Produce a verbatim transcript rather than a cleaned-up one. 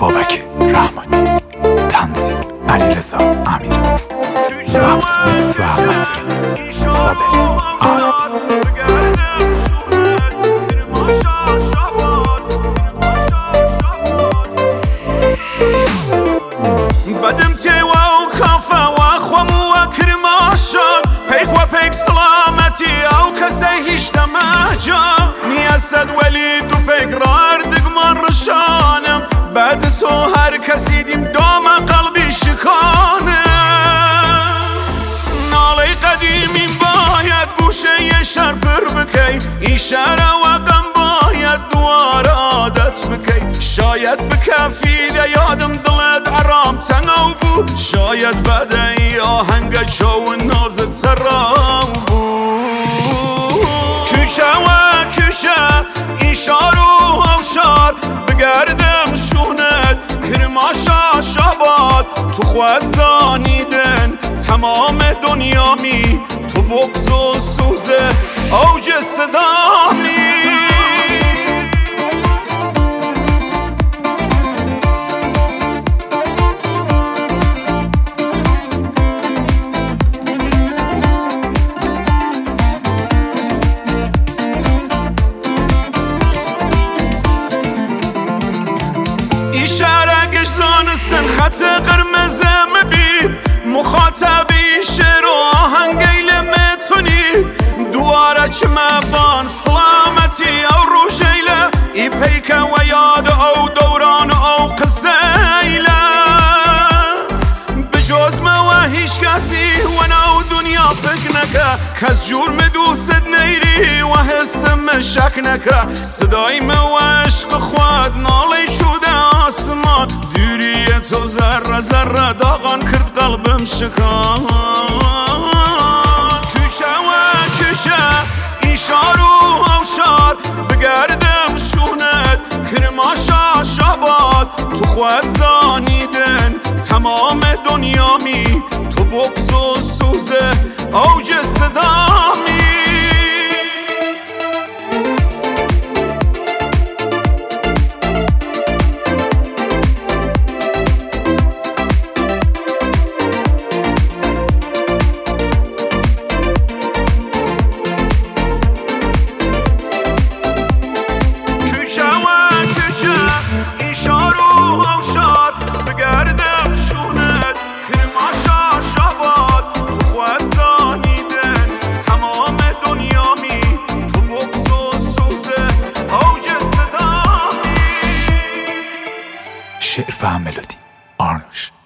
بابک رحمانی، تنظیم علیرضا امیری، ضبط میکس و مسترینگ صابر احمدی. بدم تیوا و کافه و خوام و کرماشان پیک و پیک سلامتی او کسی هیچ دمجا نیستد ولی دو پیک رار دگمان رشانم بعد تو هر کسی دیم دام قلبی شکانه نالی قدیمی باید گوشه یه شرپر بکی ایشاره و غم باید دوار عادت بکی شاید بکفیده یادم دلت عرام تنگو بود شاید بده ای آهنگ جو نازت ترام بود کوچه و کوچه ایشارو هوشار بگردم شونت کرماشا شاباد تو خود زانیدن تمام دنیامی تو بغض و سوزه اوج صدامی زانستن خط قرمز مبید مخاطبی شعر و آهنگیل متونی دواره چمبان سلامتی او روشیله ای پیکه و یاد او دوران او قصیله بجوز ما و هیچ کسی و نو دنیا فکر نکه کس جور دوست نیری و حسم شک نکه صدای ما و عشق خواد نالی شده آسمان دوریه تو ذره ذره داغان کرد قلبم شکان کوچه و کوچه ایشارو هوشار بگردم شونت کرماشا شاباد تو خود زانیدن تمام دنیامی تو بغض و سوزه اوج صدامی شعر و ملودی آرنوش.